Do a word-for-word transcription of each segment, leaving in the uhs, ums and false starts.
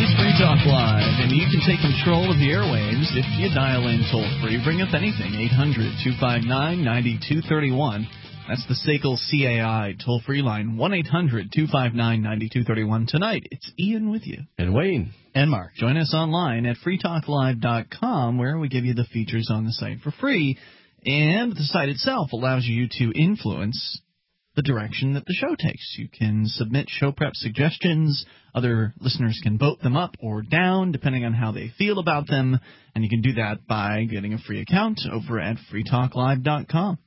is Free Talk Live, and you can take control of the airwaves if you dial in toll-free. Bring up anything, eight hundred, two five nine, nine two three one. That's the S A C L C A I toll-free line, one eight hundred, two five nine, nine two three one. Tonight, it's Ian with you. And Wayne. And Mark. Join us online at free talk live dot com, where we give you the features on the site for free. And the site itself allows you to influence the direction that the show takes. You can submit show prep suggestions. Other listeners can vote them up or down, depending on how they feel about them. And you can do that by getting a free account over at free talk live dot com.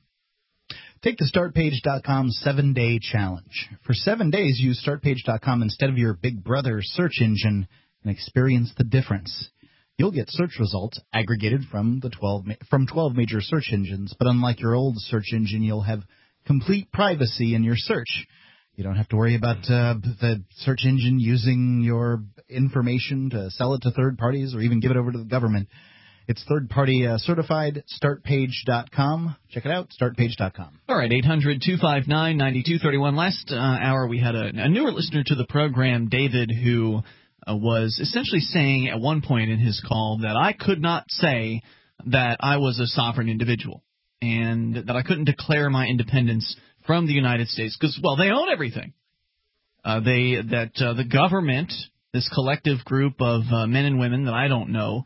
Take the start page dot com seven-day challenge. For seven days, use start page dot com instead of your Big Brother search engine and experience the difference. You'll get search results aggregated from the twelve from twelve major search engines, but unlike your old search engine, you'll have complete privacy in your search. You don't have to worry about uh, the search engine using your information to sell it to third parties or even give it over to the government. It's third-party uh, certified, start page dot com. Check it out, start page dot com. All right, eight hundred, two five nine, nine two three one. Last uh, hour we had a, a newer listener to the program, David, who uh, was essentially saying at one point in his call that I could not say that I was a sovereign individual and that I couldn't declare my independence from the United States because, well, they own everything. Uh, they that uh, the government, this collective group of uh, men and women that I don't know,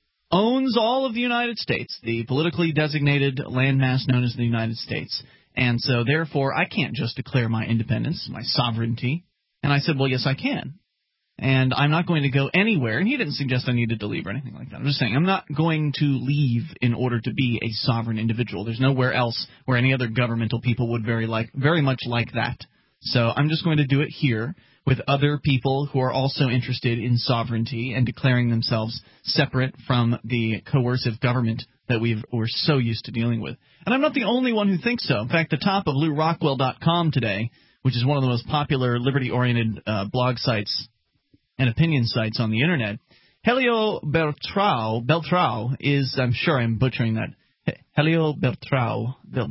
owns all of the United States, the politically designated landmass known as the United States. And so, therefore, I can't just declare my independence, my sovereignty. And I said, well, yes, I can. And I'm not going to go anywhere. And he didn't suggest I needed to leave or anything like that. I'm just saying I'm not going to leave in order to be a sovereign individual. There's nowhere else where any other governmental people would very like, very much like that. So I'm just going to do it here with other people who are also interested in sovereignty and declaring themselves separate from the coercive government that we've, we're so used to dealing with. And I'm not the only one who thinks so. In fact, the top of Lew Rockwell dot com today, which is one of the most popular liberty-oriented uh, blog sites and opinion sites on the Internet, Helio Beltrao, Beltrao is, I'm sure I'm butchering that, Helio Beltrao, Bel,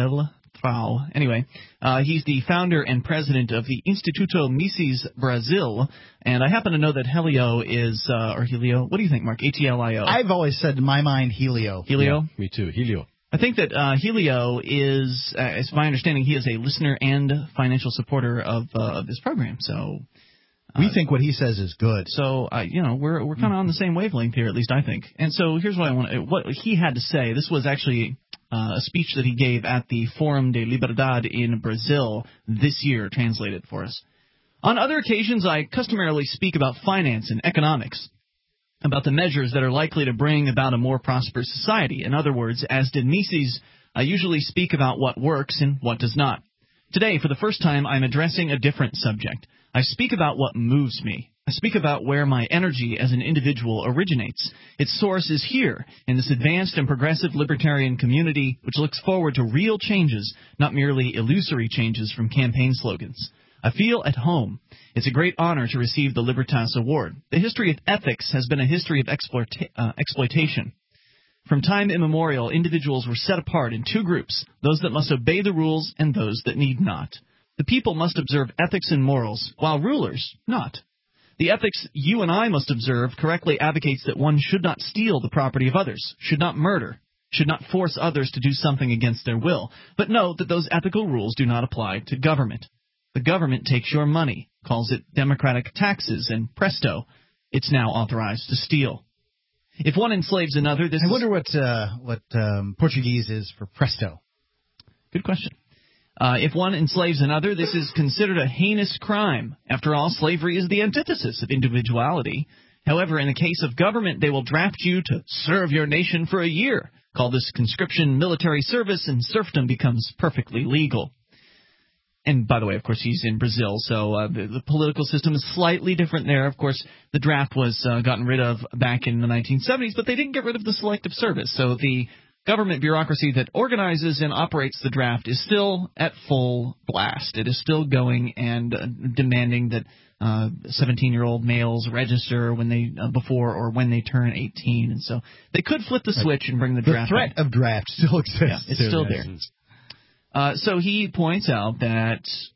Beltrao, anyway, uh, he's the founder and president of the Instituto Mises Brazil, and I happen to know that Helio is, uh, or Helio, what do you think, Mark, H E L I O? I've always said in my mind Helio. Helio? Yeah, me too, Helio. I think that uh, Helio is, uh, as my understanding, he is a listener and financial supporter of uh, this program, so... We think what he says is good. So, uh, you know, we're we're kind of on the same wavelength here, at least I think. And so here's what I want. What he had to say. This was actually uh, a speech that he gave at the Forum de Liberdade in Brazil this year, translated for us. On other occasions, I customarily speak about finance and economics, about the measures that are likely to bring about a more prosperous society. In other words, as did Mises, I usually speak about what works and what does not. Today, for the first time, I'm addressing a different subject. I speak about what moves me. I speak about where my energy as an individual originates. Its source is here, in this advanced and progressive libertarian community, which looks forward to real changes, not merely illusory changes from campaign slogans. I feel at home. It's a great honor to receive the Libertas Award. The history of ethics has been a history of exploita- uh, exploitation. From time immemorial, individuals were set apart in two groups, those that must obey the rules and those that need not. The people must observe ethics and morals, while rulers not. The ethics you and I must observe correctly advocates that one should not steal the property of others, should not murder, should not force others to do something against their will. But note that those ethical rules do not apply to government. The government takes your money, calls it democratic taxes, and presto, it's now authorized to steal. If one enslaves another, this I wonder what uh, what um, Portuguese is for presto. Good question. Uh, if one enslaves another, this is considered a heinous crime. After all, slavery is the antithesis of individuality. However, in the case of government, they will draft you to serve your nation for a year. Call this conscription military service, and serfdom becomes perfectly legal. And by the way, of course, he's in Brazil, so uh, the, the political system is slightly different there. Of course, the draft was uh, gotten rid of back in the nineteen seventies, but they didn't get rid of the selective service. So the government bureaucracy that organizes and operates the draft is still at full blast. It is still going and uh, demanding that uh, seventeen-year-old males register when they uh, before or when they turn eighteen. And so they could flip the switch and bring the, the draft threat back. of draft still exists. Yeah, it's still there. Uh, so he points out that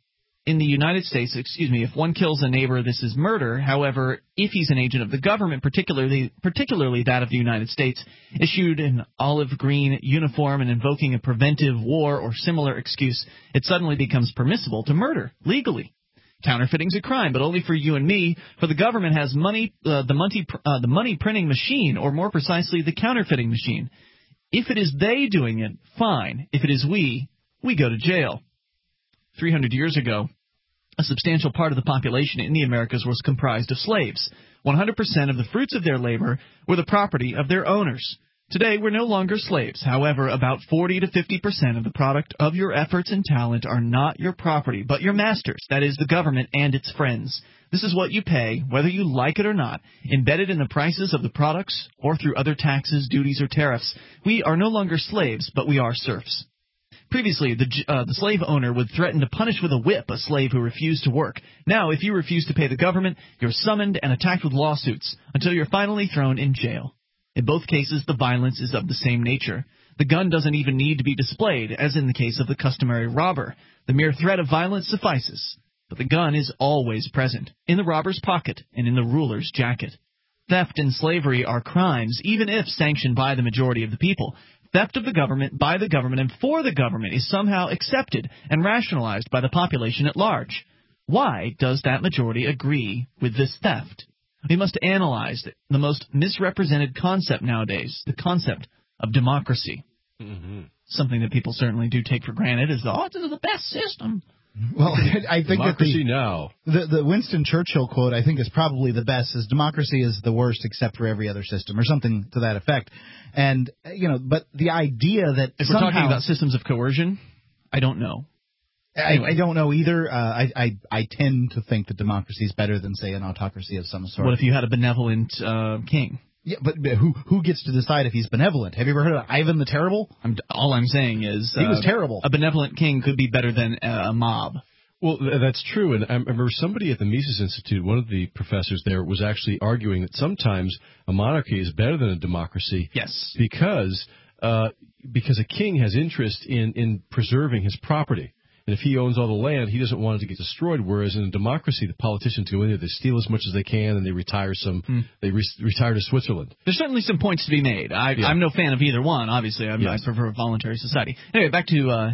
in the United States, excuse me, if one kills a neighbor, this is murder. However, if he's an agent of the government, particularly particularly that of the United States, issued an olive green uniform and invoking a preventive war or similar excuse, it suddenly becomes permissible to murder legally. Counterfeiting's a crime, but only for you and me, for the government has money, uh, the money, uh, the money printing machine, or more precisely, the counterfeiting machine. If it is they doing it, fine. If it is we, we go to jail. three hundred years ago, a substantial part of the population in the Americas was comprised of slaves. one hundred percent of the fruits of their labor were the property of their owners. Today, we're no longer slaves. However, about forty to fifty percent of the product of your efforts and talent are not your property, but your master's, that is, the government and its friends. This is what you pay, whether you like it or not, embedded in the prices of the products or through other taxes, duties, or tariffs. We are no longer slaves, but we are serfs. Previously, the, uh, the slave owner would threaten to punish with a whip a slave who refused to work. Now, if you refuse to pay the government, you're summoned and attacked with lawsuits until you're finally thrown in jail. In both cases, the violence is of the same nature. The gun doesn't even need to be displayed, as in the case of the customary robber. The mere threat of violence suffices. But the gun is always present, in the robber's pocket and in the ruler's jacket. Theft and slavery are crimes, even if sanctioned by the majority of the people. Theft of the government, by the government, and for the government is somehow accepted and rationalized by the population at large. Why does that majority agree with this theft? We must analyze the most misrepresented concept nowadays, the concept of democracy. Mm-hmm. Something that people certainly do take for granted as, oh, this is the best system. Well, I think democracy that the, now. The, the Winston Churchill quote, I think, is probably the best, is democracy is the worst except for every other system, or something to that effect. And, you know, but the idea that If somehow, we're talking about systems of coercion, I don't know. I, anyway. I don't know either. Uh, I, I I tend to think that democracy is better than, say, an autocracy of some sort. What if you had a benevolent uh, king? Yeah, but, but who who gets to decide if he's benevolent? Have you ever heard of Ivan the Terrible? I'm, all I'm saying is he uh, was terrible. A benevolent king could be better than a mob. Well, that's true, and I remember somebody at the Mises Institute, one of the professors there, was actually arguing that sometimes a monarchy is better than a democracy. Yes. Because uh, because a king has interest in, in preserving his property. And if he owns all the land, he doesn't want it to get destroyed, whereas in a democracy, the politicians go in there, they steal as much as they can, and they retire some. Hmm. They re- retire to Switzerland. There's certainly some points to be made. I, yeah. I'm no fan of either one, obviously. I'm, yes. I prefer a voluntary society. Anyway, back to uh,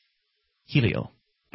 Helio.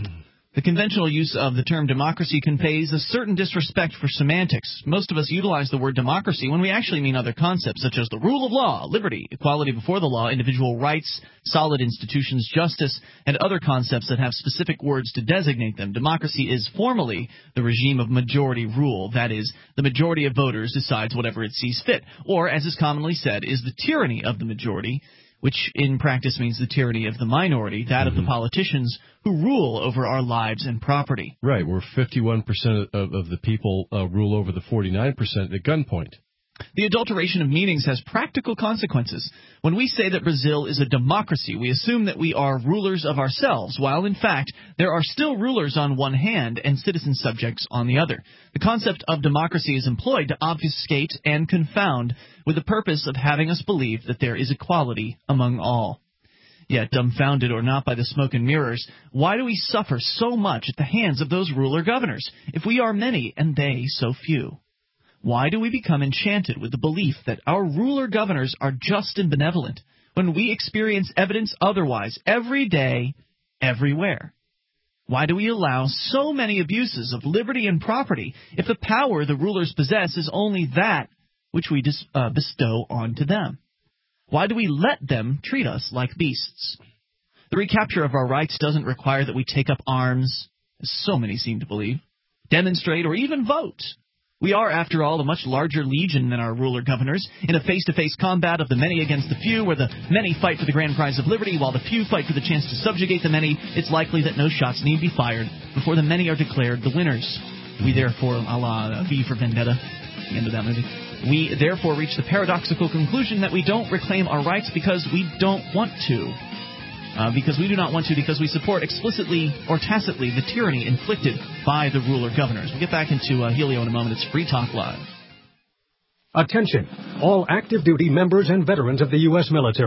The conventional use of the term democracy conveys a certain disrespect for semantics. Most of us utilize the word democracy when we actually mean other concepts, such as the rule of law, liberty, equality before the law, individual rights, solid institutions, justice, and other concepts that have specific words to designate them. Democracy is formally the regime of majority rule. That is, the majority of voters decides whatever it sees fit, or, as is commonly said, is the tyranny of the majority, which in practice means the tyranny of the minority, that mm-hmm. of the politicians who rule over our lives and property. Right, where fifty-one percent of, of the people uh, rule over the forty-nine percent at gunpoint. The adulteration of meanings has practical consequences. When we say that Brazil is a democracy, we assume that we are rulers of ourselves, while in fact there are still rulers on one hand and citizen subjects on the other. The concept of democracy is employed to obfuscate and confound with the purpose of having us believe that there is equality among all. Yet, dumbfounded or not by the smoke and mirrors, why do we suffer so much at the hands of those ruler governors, if we are many and they so few? Why do we become enchanted with the belief that our ruler governors are just and benevolent, when we experience evidence otherwise every day, everywhere? Why do we allow so many abuses of liberty and property if the power the rulers possess is only that which we dis- uh, bestow onto them? Why do we let them treat us like beasts? The recapture of our rights doesn't require that we take up arms, as so many seem to believe, demonstrate, or even vote. We are, after all, a much larger legion than our ruler governors, in a face-to-face combat of the many against the few, where the many fight for the grand prize of liberty, while the few fight for the chance to subjugate the many. It's likely that no shots need be fired before the many are declared the winners. We therefore, a la V for Vendetta, the end of that movie, we therefore reach the paradoxical conclusion that we don't reclaim our rights because we don't want to. Uh, because we do not want to, because we support explicitly or tacitly the tyranny inflicted by the ruler governors. We'll get back into uh, Helio in a moment. It's Free Talk Live. Attention, all active duty members and veterans of the U S military.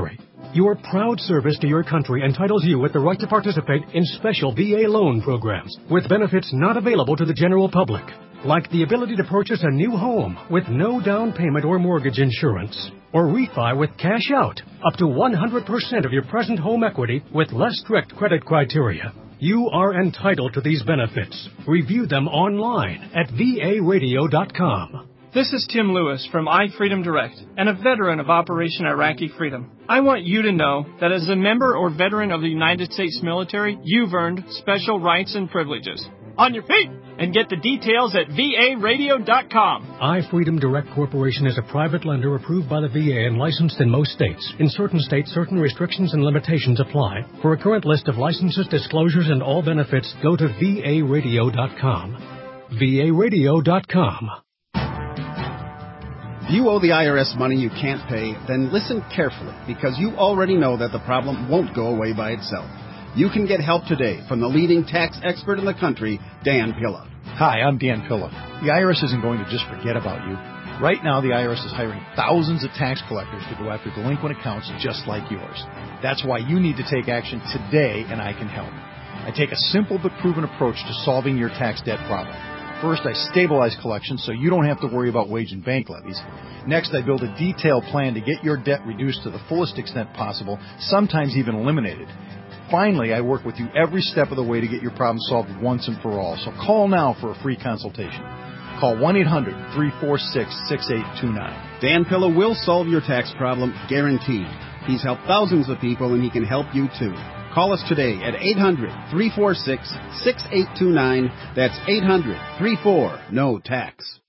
Your proud service to your country entitles you with the right to participate in special V A loan programs with benefits not available to the general public, like the ability to purchase a new home with no down payment or mortgage insurance, or refi with cash out, up to one hundred percent of your present home equity with less strict credit criteria. You are entitled to these benefits. Review them online at V A radio dot com. This is Tim Lewis from iFreedom Direct and a veteran of Operation Iraqi Freedom. I want you to know that as a member or veteran of the United States military, you've earned special rights and privileges. On your feet! And get the details at V A radio dot com. iFreedom Direct Corporation is a private lender approved by the V A and licensed in most states. In certain states, certain restrictions and limitations apply. For a current list of licenses, disclosures, and all benefits, go to V A radio dot com. V A radio dot com. If you owe the I R S money you can't pay, then listen carefully, because you already know that the problem won't go away by itself. You can get help today from the leading tax expert in the country, Dan Pilla. Hi, I'm Dan Pilla. The I R S isn't going to just forget about you. Right now, the I R S is hiring thousands of tax collectors to go after delinquent accounts just like yours. That's why you need to take action today, and I can help. I take a simple but proven approach to solving your tax debt problem. First, I stabilize collections so you don't have to worry about wage and bank levies. Next, I build a detailed plan to get your debt reduced to the fullest extent possible, sometimes even eliminated. Finally, I work with you every step of the way to get your problem solved once and for all. So call now for a free consultation. Call one eight hundred three four six six eight two nine. Dan Pilla will solve your tax problem, guaranteed. He's helped thousands of people, and he can help you too. Call us today at eight hundred three four six six eight two nine. That's eight hundred three four no tax.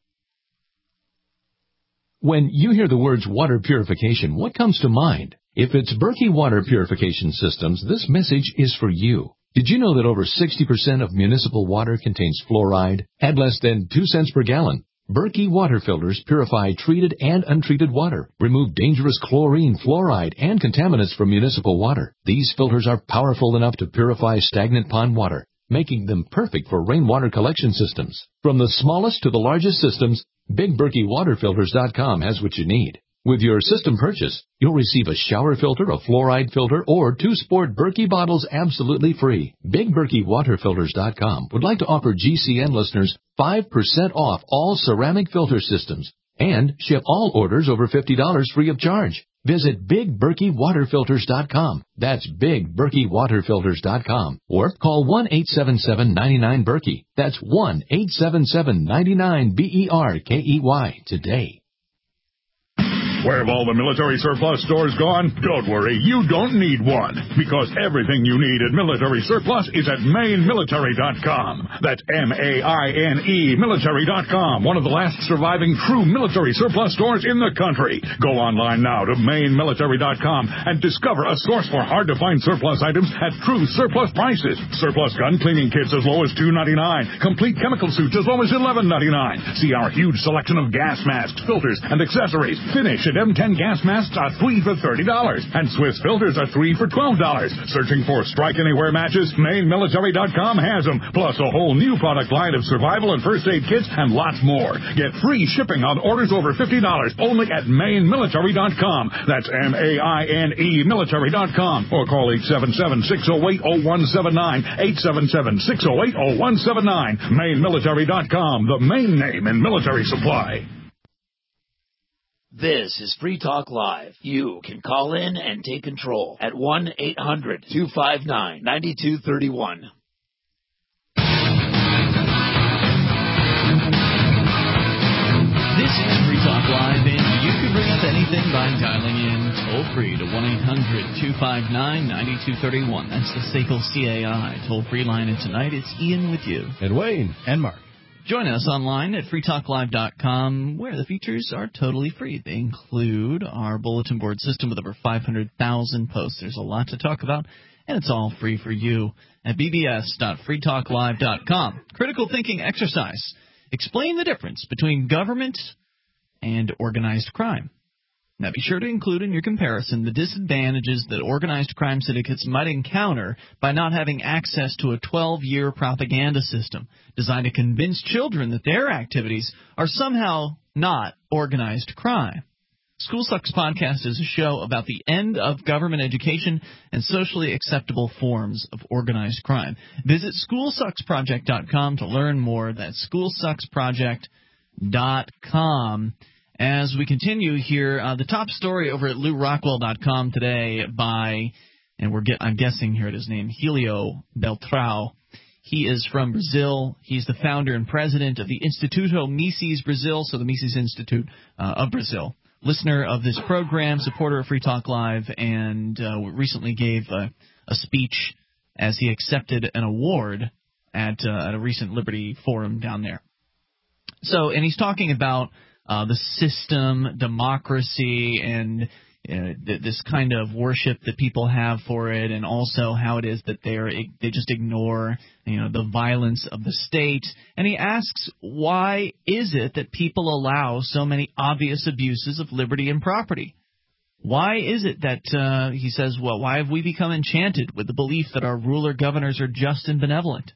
When you hear the words water purification, what comes to mind? If it's Berkey Water Purification Systems, this message is for you. Did you know that over sixty percent of municipal water contains fluoride at less than two cents per gallon? Berkey water filters purify treated and untreated water, remove dangerous chlorine, fluoride, and contaminants from municipal water. These filters are powerful enough to purify stagnant pond water, making them perfect for rainwater collection systems. From the smallest to the largest systems, Big Berkey Water Filters dot com has what you need. With your system purchase, you'll receive a shower filter, a fluoride filter, or two sport Berkey bottles absolutely free. Big Berkey Water Filters dot com would like to offer G C N listeners five percent off all ceramic filter systems and ship all orders over fifty dollars free of charge. Visit Big Berkey Water Filters dot com. That's Big Berkey Water Filters dot com. Or call one eight seven seven nine nine Berkey. That's one eight seven seven nine nine B E R K E Y today. Where have all the military surplus stores gone? Don't worry, you don't need one, because everything you need at Military Surplus is at Maine Military dot com. That's M A I N E Military dot com, one of the last surviving true military surplus stores in the country. Go online now to Maine Military dot com and discover a source for hard-to-find surplus items at true surplus prices. Surplus gun cleaning kits as low as two ninety-nine, complete chemical suits as low as eleven ninety-nine. See our huge selection of gas masks, filters, and accessories. Finish at M ten gas masks are three for thirty dollars, and Swiss filters are three for twelve dollars. Searching for Strike Anywhere matches? Maine Military dot com has them, plus a whole new product line of survival and first aid kits and lots more. Get free shipping on orders over fifty dollars only at Maine Military dot com. That's M A I N E Military dot com. Or call eight seven seven, six oh eight, oh one seven nine, eight seven seven, six oh eight, oh one seven nine. Maine Military dot com, the main name in military supply. This is Free Talk Live. You can call in and take control at one eight hundred two five nine nine two three one. This is Free Talk Live, and you can bring up anything by dialing in toll-free to one eight hundred two five nine nine two three one. That's the S A C L C A I toll-free line, and tonight it's Ian with you. And Wayne. And Mark. Join us online at free talk live dot com, where the features are totally free. They include our bulletin board system with over five hundred thousand posts. There's a lot to talk about, and it's all free for you at b b s dot free talk live dot com. Critical thinking exercise. Explain the difference between government and organized crime. Now, be sure to include in your comparison the disadvantages that organized crime syndicates might encounter by not having access to a twelve-year propaganda system designed to convince children that their activities are somehow not organized crime. School Sucks Podcast is a show about the end of government education and socially acceptable forms of organized crime. Visit school sucks project dot com to learn more. That's school sucks project dot com. As we continue here, uh, the top story over at lou rockwell dot com today by, and we're get, I'm guessing here at his name, Helio Beltrao. He is from Brazil. He's the founder and president of the Instituto Mises Brazil, so the Mises Institute uh, of Brazil. Listener of this program, supporter of Free Talk Live, and uh, recently gave a, a speech as he accepted an award at, uh, at a recent Liberty Forum down there. So, and he's talking about uh, the system, democracy, and uh, th- this kind of worship that people have for it, and also how it is that they're they just ignore, you know, the violence of the state. And he asks, why is it that people allow so many obvious abuses of liberty and property? Why is it that, uh, he says, well, why have we become enchanted with the belief that our ruler governors are just and benevolent?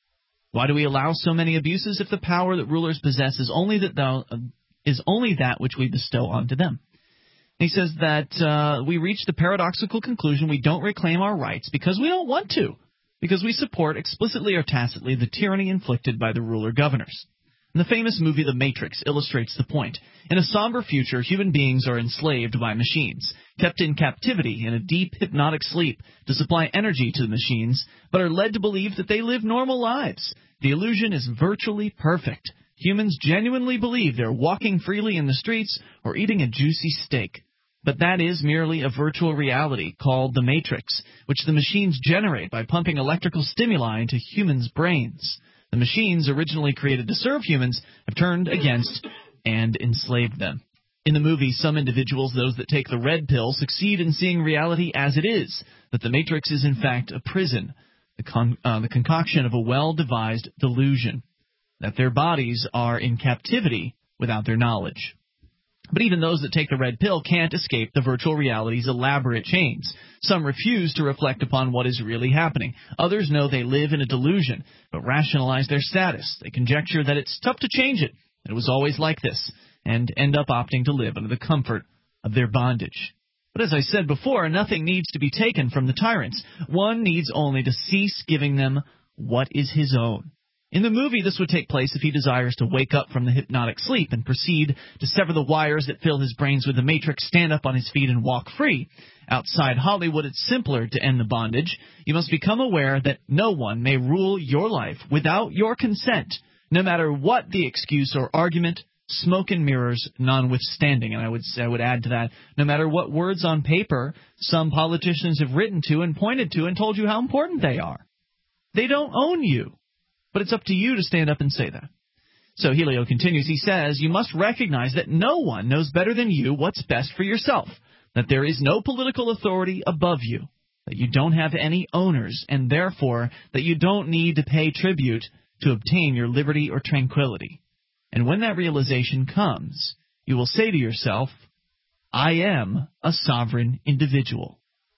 Why do we allow so many abuses if the power that rulers possess is only that thou, uh, is only that which we bestow onto them? He says that uh, we reach the paradoxical conclusion we don't reclaim our rights because we don't want to, because we support explicitly or tacitly the tyranny inflicted by the ruler governors. And the famous movie The Matrix illustrates the point. In a somber future, human beings are enslaved by machines, kept in captivity in a deep hypnotic sleep to supply energy to the machines, but are led to believe that they live normal lives. The illusion is virtually perfect. Humans genuinely believe they're walking freely in the streets or eating a juicy steak. But that is merely a virtual reality called the Matrix, which the machines generate by pumping electrical stimuli into humans' brains. The machines, originally created to serve humans, have turned against and enslaved them. In the movie, some individuals, those that take the red pill, succeed in seeing reality as it is, that the Matrix is in fact a prison, the, con- uh, the concoction of a well-devised delusion, that their bodies are in captivity without their knowledge. But even those that take the red pill can't escape the virtual reality's elaborate chains. Some refuse to reflect upon what is really happening. Others know they live in a delusion, but rationalize their status. They conjecture that it's tough to change it, that it was always like this, and end up opting to live under the comfort of their bondage. But as I said before, nothing needs to be taken from the tyrants. One needs only to cease giving them what is his own. In the movie, this would take place if he desires to wake up from the hypnotic sleep and proceed to sever the wires that fill his brains with the Matrix, stand up on his feet, and walk free. Outside Hollywood, it's simpler to end the bondage. You must become aware that no one may rule your life without your consent, no matter what the excuse or argument, smoke and mirrors notwithstanding. And I would, I would add to that, no matter what words on paper some politicians have written to and pointed to and told you how important they are. They don't own you. But it's up to you to stand up and say that. So Helio continues. He says, you must recognize that no one knows better than you what's best for yourself, that there is no political authority above you, that you don't have any owners, and therefore that you don't need to pay tribute to obtain your liberty or tranquility. And when that realization comes, you will say to yourself, I am a sovereign individual.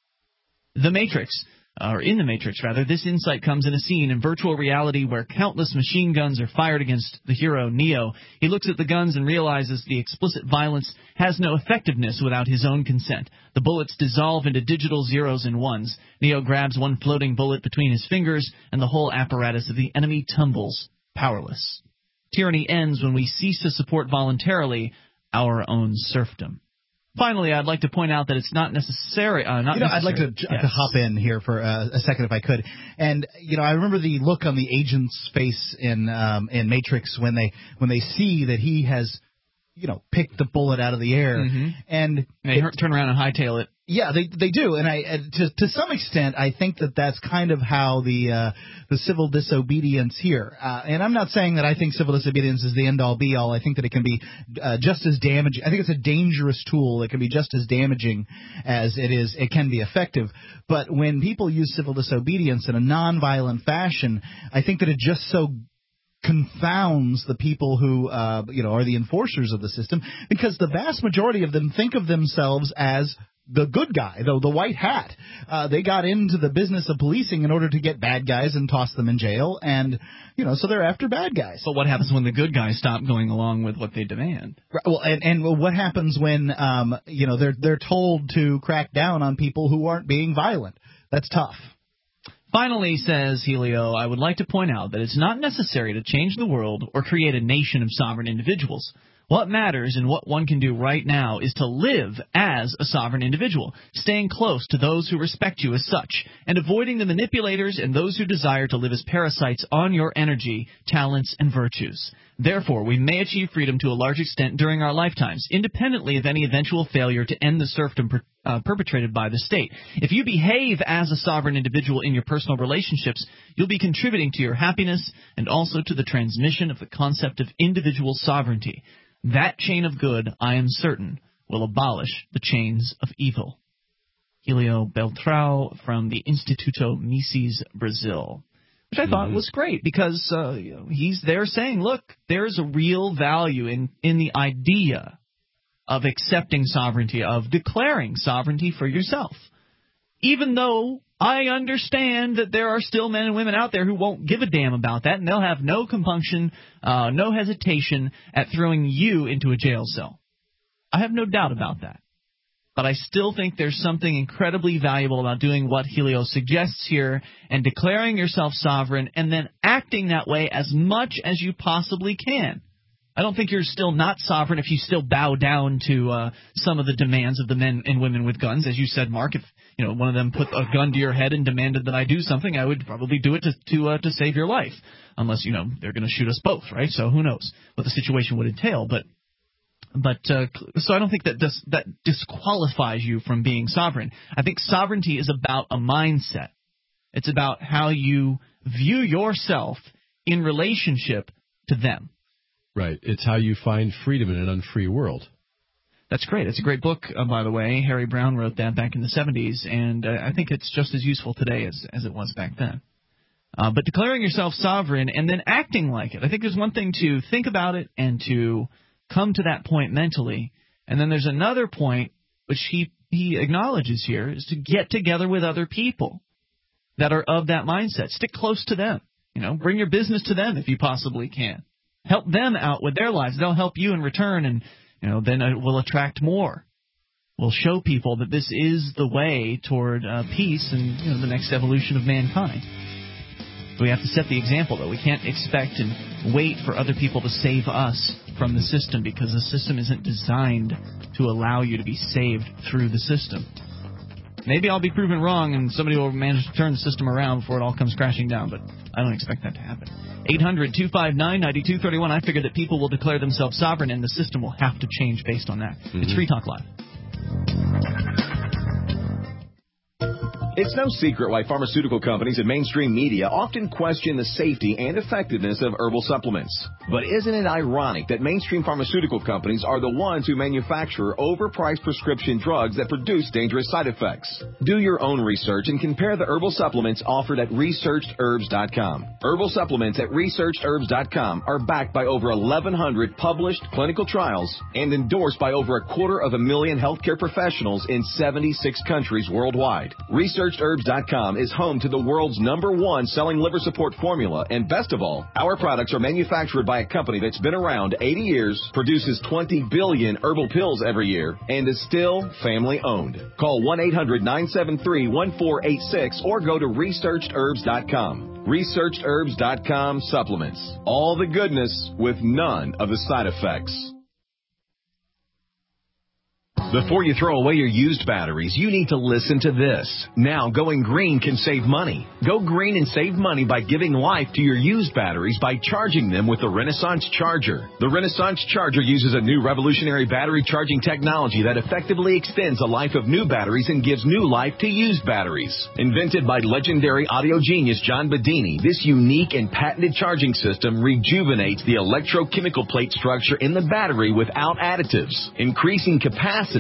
The Matrix. Or in The Matrix, rather, this insight comes in a scene in virtual reality where countless machine guns are fired against the hero, Neo. He looks at the guns and realizes the explicit violence has no effectiveness without his own consent. The bullets dissolve into digital zeros and ones. Neo grabs one floating bullet between his fingers, and the whole apparatus of the enemy tumbles, powerless. Tyranny ends when we cease to support voluntarily our own serfdom. Finally, I'd like to point out that it's not necessary. Uh, not you know, necessary. I'd like to, yes. to hop in here for uh, a second, if I could. And you know, I remember the look on the agent's face in um, in Matrix when they when they see that he has, you know, picked the bullet out of the air, mm-hmm. and they it, turn around and hightail it. Yeah, they they do, and I and to to some extent, I think that that's kind of how the uh, the civil disobedience here. Uh, and I'm not saying that I think civil disobedience is the end all be all. I think that it can be uh, just as damaging. I think it's a dangerous tool. It can be just as damaging as it is. It can be effective. But when people use civil disobedience in a nonviolent fashion, I think that it just so confounds the people who uh, you know are the enforcers of the system, because the vast majority of them think of themselves as the good guy, the, the white hat. Uh, they got into the business of policing in order to get bad guys and toss them in jail, and, you know, so they're after bad guys. But what happens when the good guys stop going along with what they demand? Well, and, and what happens when, um, you know, they're they're told to crack down on people who aren't being violent? That's tough. Finally, says Helio, I would like to point out that it's not necessary to change the world or create a nation of sovereign individuals. What matters and what one can do right now is to live as a sovereign individual, staying close to those who respect you as such, and avoiding the manipulators and those who desire to live as parasites on your energy, talents, and virtues. Therefore, we may achieve freedom to a large extent during our lifetimes, independently of any eventual failure to end the serfdom per, uh, perpetrated by the state. If you behave as a sovereign individual in your personal relationships, you'll be contributing to your happiness and also to the transmission of the concept of individual sovereignty. That chain of good, I am certain, will abolish the chains of evil. Helio Beltrão from the Instituto Mises Brazil, which I thought was great because uh, you know, he's there saying, look, there's a real value in, in the idea of accepting sovereignty, of declaring sovereignty for yourself. Even though I understand that there are still men and women out there who won't give a damn about that, and they'll have no compunction, uh, no hesitation at throwing you into a jail cell. I have no doubt about that. But I still think there's something incredibly valuable about doing what Helio suggests here and declaring yourself sovereign and then acting that way as much as you possibly can. I don't think you're still not sovereign if you still bow down to uh, some of the demands of the men and women with guns. As you said, Mark, if you know one of them put a gun to your head and demanded that I do something, I would probably do it to to, uh, to save your life, unless you know they're going to shoot us both, right? So who knows what the situation would entail, but. But uh, so I don't think that dis- that disqualifies you from being sovereign. I think sovereignty is about a mindset. It's about how you view yourself in relationship to them. Right. It's how you find freedom in an unfree world. That's great. It's a great book, uh, by the way. Harry Brown wrote that back in the seventies, and uh, I think it's just as useful today as, as it was back then. Uh, but declaring yourself sovereign and then acting like it. I think there's one thing to think about it and to come to that point mentally, and then there's another point which he he acknowledges here is to get together with other people that are of that mindset. Stick close to them. You know, bring your business to them if you possibly can. Help them out with their lives. They'll help you in return, and you know then it will attract more. We'll show people that this is the way toward uh, peace and you know the next evolution of mankind. We have to set the example, though. We can't expect and wait for other people to save us from the system because the system isn't designed to allow you to be saved through the system. Maybe I'll be proven wrong and somebody will manage to turn the system around before it all comes crashing down, but I don't expect that to happen. eight hundred, two five nine, nine two three one. I figure that people will declare themselves sovereign and the system will have to change based on that. Mm-hmm. It's Free Talk Live. It's no secret why pharmaceutical companies and mainstream media often question the safety and effectiveness of herbal supplements. But isn't it ironic that mainstream pharmaceutical companies are the ones who manufacture overpriced prescription drugs that produce dangerous side effects? Do your own research and compare the herbal supplements offered at researched herbs dot com. Herbal supplements at researched herbs dot com are backed by over eleven hundred published clinical trials and endorsed by over a quarter of a million healthcare professionals in seventy-six countries worldwide. Research researched herbs dot com is home to the world's number one selling liver support formula, and best of all, our products are manufactured by a company that's been around eighty years, produces twenty billion herbal pills every year, and is still family owned. Call one eight hundred nine seven three one four eight six or go to researched herbs dot com. researched herbs dot com supplements. All the goodness with none of the side effects. Before you throw away your used batteries, you need to listen to this. Now, going green can save money. Go green and save money by giving life to your used batteries by charging them with the Renaissance Charger. The Renaissance Charger uses a new revolutionary battery charging technology that effectively extends the life of new batteries and gives new life to used batteries. Invented by legendary audio genius John Bedini, this unique and patented charging system rejuvenates the electrochemical plate structure in the battery without additives, increasing capacity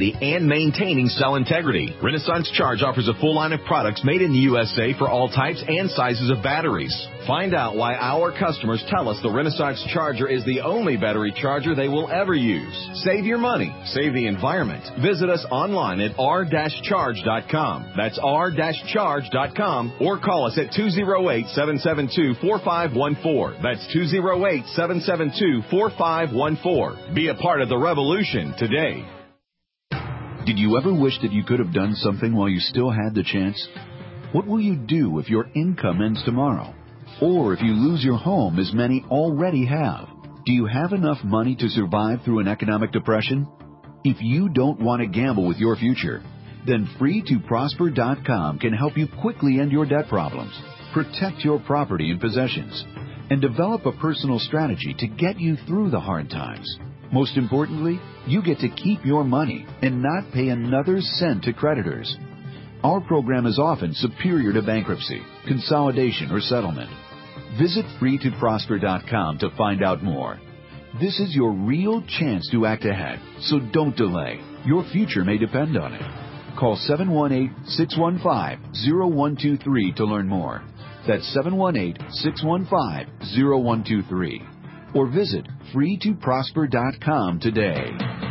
quality and maintaining cell integrity. Renaissance Charge offers a full line of products made in the U S A for all types and sizes of batteries. Find out why our customers tell us the Renaissance Charger is the only battery charger they will ever use. Save your money. Save the environment. Visit us online at r dash charge dot com. That's r dash charge dot com or call us at two oh eight, seven seven two, four five one four. That's two oh eight, seven seven two, four five one four. Be a part of the revolution today. Did you ever wish that you could have done something while you still had the chance? What will you do if your income ends tomorrow? Or if you lose your home, as many already have? Do you have enough money to survive through an economic depression? If you don't want to gamble with your future, then free to prosper dot com can help you quickly end your debt problems, protect your property and possessions, and develop a personal strategy to get you through the hard times. Most importantly, you get to keep your money and not pay another cent to creditors. Our program is often superior to bankruptcy, consolidation, or settlement. Visit free to prosper dot com to find out more. This is your real chance to act ahead, so don't delay. Your future may depend on it. Call seven one eight, six one five, zero one two three to learn more. That's seven one eight, six one five, zero one two three. Or visit free to prosper dot com today.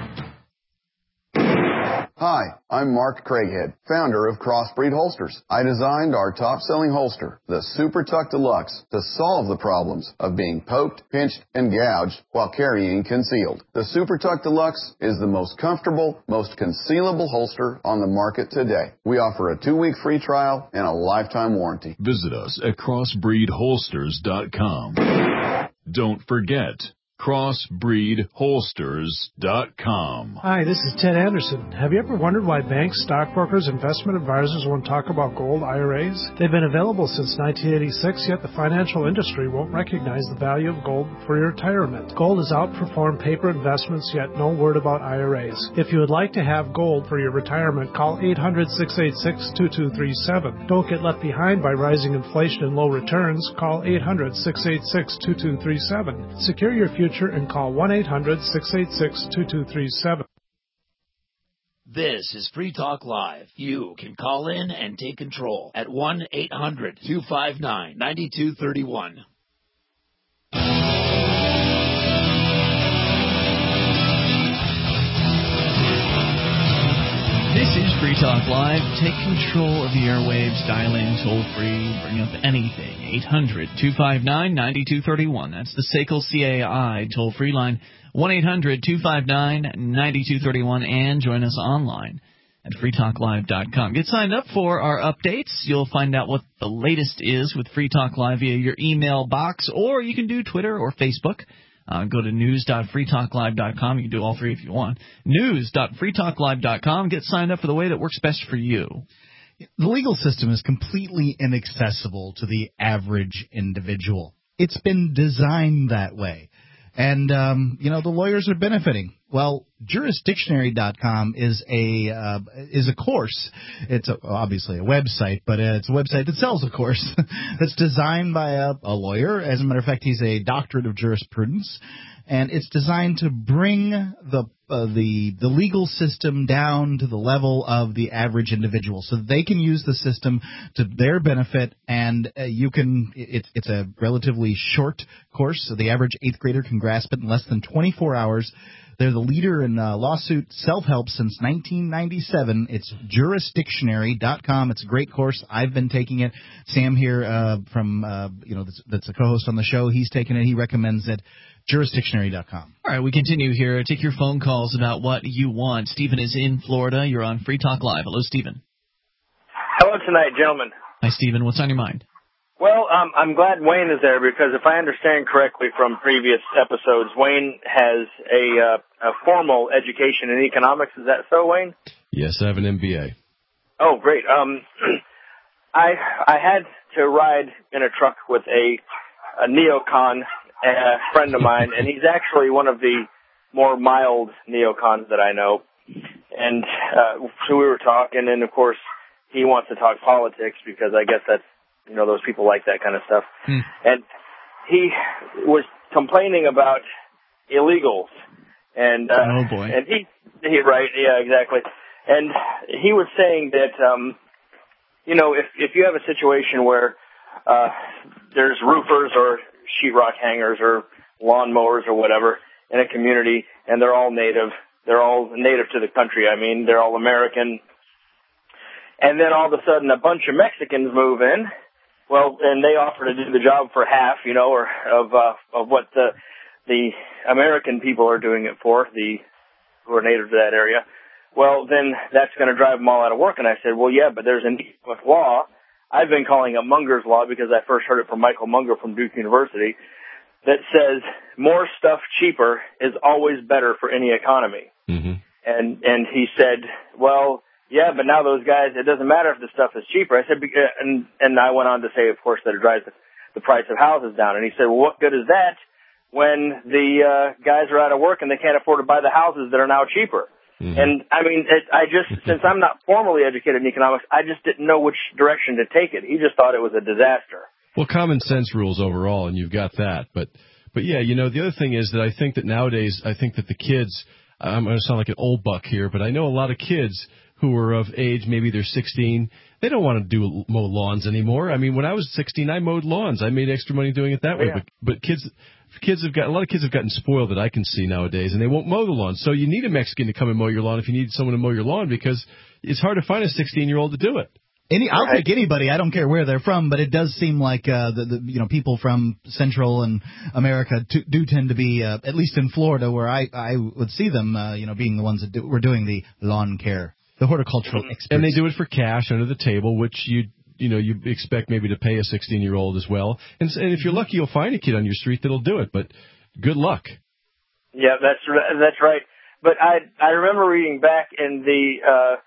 Hi, I'm Mark Craighead, founder of Crossbreed Holsters. I designed our top-selling holster, the Super Tuck Deluxe, to solve the problems of being poked, pinched, and gouged while carrying concealed. The Super Tuck Deluxe is the most comfortable, most concealable holster on the market today. We offer a two-week free trial and a lifetime warranty. Visit us at crossbreed holsters dot com. Don't forget, crossbreed holsters dot com. Hi, this is Ted Anderson. Have you ever wondered why banks, stockbrokers, investment advisors won't talk about gold I R As? They've been available since nineteen eighty-six, yet the financial industry won't recognize the value of gold for your retirement. Gold has outperformed paper investments, yet no word about I R As. If you would like to have gold for your retirement, call eight hundred, six eight six, two two three seven. Don't get left behind by rising inflation and low returns. Call eight hundred, six eight six, two two three seven. Secure your future and call one eight hundred, six eight six, two two three seven. This is Free Talk Live. You can call in and take control at one eight hundred, two five nine, nine two three one. This is Free Talk Live. Take control of the airwaves. Dial in toll free. Bring up anything. eight hundred, two five nine, nine two three one. That's the S A C L C A I toll free line. one eight hundred, two five nine, nine two three one. And join us online at free talk live dot com. Get signed up for our updates. You'll find out what the latest is with Free Talk Live via your email box, or you can do Twitter or Facebook. Uh, go to news dot free talk live dot com. You can do all three if you want. news dot free talk live dot com. Get signed up for the way that works best for you. The legal system is completely inaccessible to the average individual. It's been designed that way. And, um, you know, the lawyers are benefiting. Well, juris dictionary dot com is a uh, is a course. It's a, obviously a website, but it's a website that sells a course that's designed by a, a lawyer. As a matter of fact, he's a doctorate of jurisprudence, and it's designed to bring the uh, the the legal system down to the level of the average individual, so they can use the system to their benefit. And uh, you can. It's it's a relatively short course, so the average eighth grader can grasp it in less than twenty-four hours. They're the leader in uh, lawsuit self-help since nineteen ninety-seven. It's juris dictionary dot com. It's a great course. I've been taking it. Sam here uh, from, uh, you know, that's, that's a co-host on the show. He's taken it. He recommends it. juris dictionary dot com. All right, we continue here. Take your phone calls about what you want. Stephen is in Florida. You're on Free Talk Live. Hello, Stephen. Hello tonight, gentlemen. Hi, Stephen. What's on your mind? Well, um, I'm glad Wayne is there because if I understand correctly from previous episodes, Wayne has a, uh, a formal education in economics. Is that so, Wayne? Yes, I have an M B A. Oh, great. Um, I I had to ride in a truck with a, a neocon, a friend of mine, and he's actually one of the more mild neocons that I know. And uh, so we were talking, and of course he wants to talk politics because I guess that's, you know, those people like that kind of stuff. Hmm. And he was complaining about illegals. And, uh, oh boy. and he, he, right, yeah, exactly. And he was saying that, um, you know, if if you have a situation where uh, there's roofers or sheetrock hangers or lawnmowers or whatever in a community, and they're all native, they're all native to the country. I mean, they're all American. And then all of a sudden, a bunch of Mexicans move in. Well, and they offer to do the job for half, you know, or of uh, of what the the American people are doing it for, the who are native to that area. Well, then that's going to drive them all out of work. And I said, well, yeah, but there's an economic law. I've been calling it Munger's Law because I first heard it from Michael Munger from Duke University that says more stuff cheaper is always better for any economy. Mm-hmm. And and he said, well, yeah, but now those guys, it doesn't matter if the stuff is cheaper. I said, and and I went on to say, of course, that it drives the, the price of houses down. And he said, well, what good is that when the uh, guys are out of work and they can't afford to buy the houses that are now cheaper? Mm-hmm. And, I mean, it, I just, since I'm not formally educated in economics, I just didn't know which direction to take it. He just thought it was a disaster. Well, common sense rules overall, and you've got that. But, but yeah, you know, the other thing is that I think that nowadays, I think that the kids, I'm going to sound like an old buck here, but I know a lot of kids who are of age, maybe they're sixteen, they don't want to do mow lawns anymore. I mean, when I was sixteen, I mowed lawns. I made extra money doing it that way. Yeah. But, but kids... Kids have got a lot of kids have gotten spoiled that I can see nowadays, and they won't mow the lawn. So you need a Mexican to come and mow your lawn if you need someone to mow your lawn, because it's hard to find a sixteen-year-old to do it. Any, I'll take anybody. I don't care where they're from, but it does seem like uh, the, the you know people from Central and America to, do tend to be uh, at least in Florida, where I I would see them uh, you know being the ones that do, were doing the lawn care, the horticultural experts, and they do it for cash under the table, which you. You know, you expect maybe to pay a sixteen-year-old as well. And, and if you're lucky, you'll find a kid on your street that'll do it. But good luck. Yeah, that's that's right. But I I remember reading back in the, uh,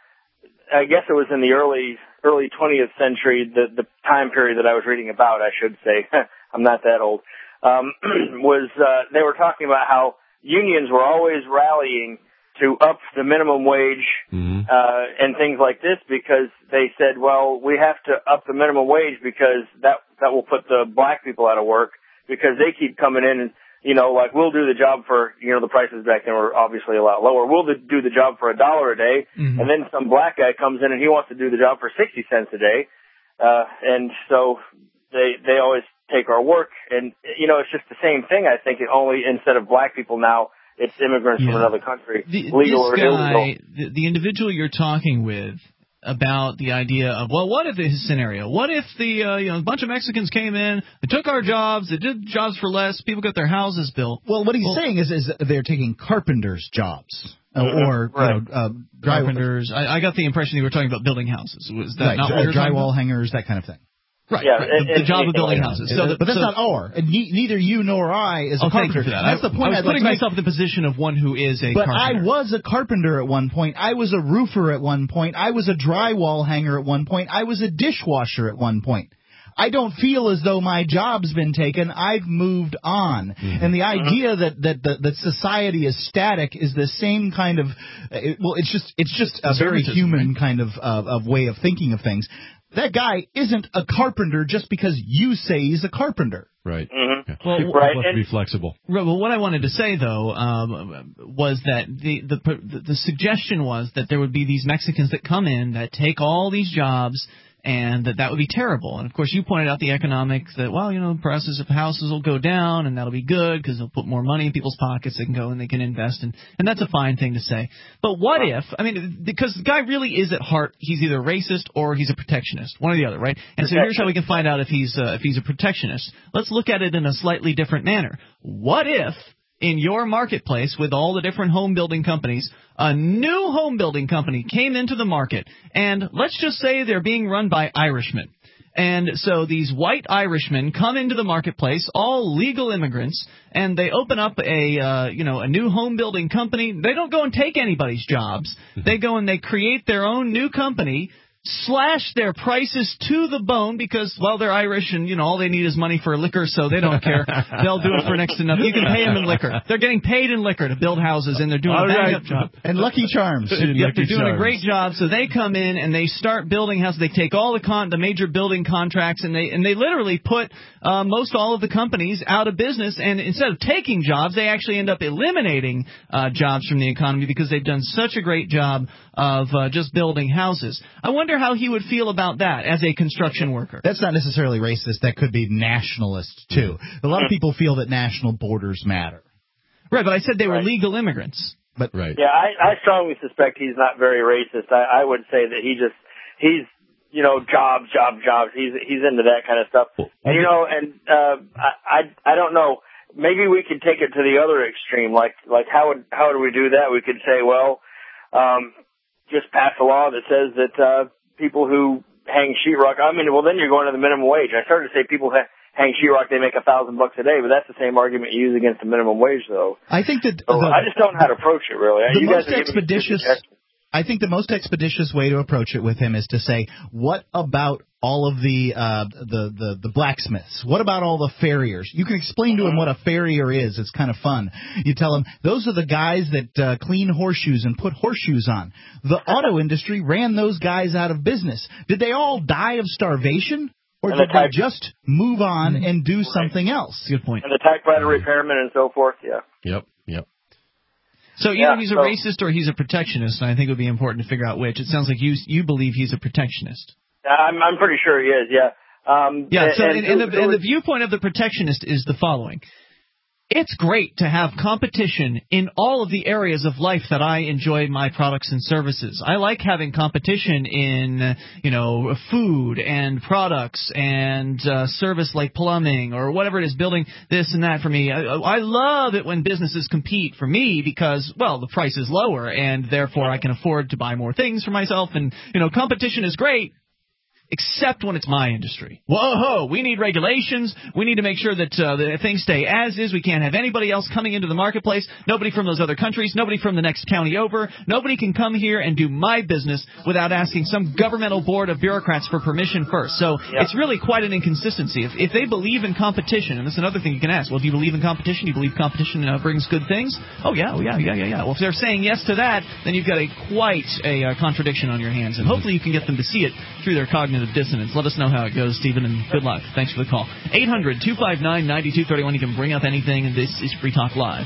I guess it was in the early early twentieth century, the, the time period that I was reading about, I should say. I'm not that old. Um, was uh, they were talking about how unions were always rallying to up the minimum wage mm-hmm. uh, and things like this, because they said, well, we have to up the minimum wage because that that will put the black people out of work, because they keep coming in and, you know, like, we'll do the job for, you know, the prices back then were obviously a lot lower. We'll do the job for a dollar a day, mm-hmm. and then some black guy comes in and he wants to do the job for sixty cents a day. Uh, and so they they always take our work. And, you know, it's just the same thing, I think, only instead of black people now, it's immigrants yeah. from another country, the, legal or guy, illegal. The, the individual you're talking with about the idea of, well, what if his scenario? What if the uh, you know a bunch of Mexicans came in, they took our jobs, they did jobs for less, people got their houses built? Well, what he's well, saying is, is that they're taking carpenters' jobs. Uh, or right. you know, uh, carpenters. I, I got the impression you were talking about building houses. Was that right, not what you're talking drywall about? hangers, that kind of thing. Right, yeah, right. And, the, the job of building houses. So the, but that's so, not our. And ne- neither you nor I is a oh, carpenter. thank you for that. That's I, the point. I was I'd putting like myself in the position of one who is a but carpenter. I was a carpenter at one point. I was a roofer at one point. I was a drywall hanger at one point. I was a dishwasher at one point. I don't feel as though my job's been taken. I've moved on. Mm-hmm. And the idea that that, that that society is static is the same kind of it, well, it's just it's just a very human right? kind of, of of way of thinking of things. That guy isn't a carpenter just because you say he's a carpenter. Right. Mm-hmm. Yeah. Well, People right. have to be flexible. Right, well, what I wanted to say, though, um, was that the, the the suggestion was that there would be these Mexicans that come in that take all these jobs, and that that would be terrible. And, of course, you pointed out the economics that, well, you know, prices of houses will go down, and that'll be good because they'll put more money in people's pockets. They can go and they can invest, and, and that's a fine thing to say. But what if, I mean, because the guy really is at heart, he's either racist or he's a protectionist, one or the other, right? And so here's how we can find out if he's uh, if he's a protectionist. Let's look at it in a slightly different manner. What if, in your marketplace with all the different home building companies, a new home building company came into the market, and let's just say they're being run by Irishmen. And so these white Irishmen come into the marketplace, all legal immigrants, and they open up a uh, you know a new home building company. They don't go and take anybody's jobs. They go and they create their own new company slash their prices to the bone because, well, they're Irish and, you know, all they need is money for liquor, so they don't care. They'll do it for next to nothing. You can pay them in liquor. They're getting paid in liquor to build houses, and they're doing all a bang-up right. job. And Lucky Charms. Yep, Lucky they're doing Charms. a great job. So they come in and they start building houses. They take all the con- the major building contracts, and they and they literally put uh, most all of the companies out of business. And instead of taking jobs, they actually end up eliminating uh, jobs from the economy because they've done such a great job of uh, just building houses. I wonder how he would feel about that as a construction worker. That's not necessarily racist. That could be nationalist, too. A lot of people feel that national borders matter. Right, but I said they were Right. legal immigrants. But right. Yeah, I, I strongly suspect he's not very racist. I, I would say that he just, he's, you know, jobs, jobs, jobs. He's he's into that kind of stuff. And, you know, and uh, I, I I don't know. Maybe we could take it to the other extreme. Like like how would how do we do that? We could say, well, um, just pass a law that says that uh, people who hang sheetrock. I mean, well, then you're going to the minimum wage. I started to say people ha- hang sheetrock, they make a thousand bucks a day, but that's the same argument you use against the minimum wage, though. I think that so the, I just don't know how to approach it, really. The you most guys are expeditious. I think the most expeditious way to approach it with him is to say, what about all of the uh, the, the the blacksmiths? What about all the farriers? You can explain to him what a farrier is. It's kind of fun. You tell him, those are the guys that uh, clean horseshoes and put horseshoes on. The auto industry ran those guys out of business. Did they all die of starvation? Or and did the type, they just move on and do right. something else? Good point. And the typewriter repairman and so forth, yeah. Yep, yep. So either yeah, he's a so, racist or he's a protectionist, and I think it would be important to figure out which. It sounds like you you believe he's a protectionist. I'm I'm pretty sure he is, yeah. Um, yeah, so and, and, and, and, the, and the viewpoint of the protectionist is the following. It's great to have competition in all of the areas of life that I enjoy my products and services. I like having competition in, you know, food and products and uh, service like plumbing or whatever it is, building this and that for me. I, I love it when businesses compete for me because, well, the price is lower and therefore I can afford to buy more things for myself. And, you know, competition is great. Except when it's my industry. Whoa, we need regulations. We need to make sure that uh, the things stay as is. We can't have anybody else coming into the marketplace. Nobody from those other countries. Nobody from the next county over. Nobody can come here and do my business without asking some governmental board of bureaucrats for permission first. So yep. It's really quite an inconsistency. If, if they believe in competition, and that's another thing you can ask, well, do you believe in competition? Do you believe competition uh, brings good things? Oh, yeah, oh, yeah, yeah, yeah, yeah. Well, if they're saying yes to that, then you've got a quite a uh, contradiction on your hands. And hopefully you can get them to see it through their cognitive dissonance. Let us know how it goes, Stephen, and good luck. Thanks for the call. eight hundred two five nine nine two three one. You can bring up anything. This is Free Talk Live.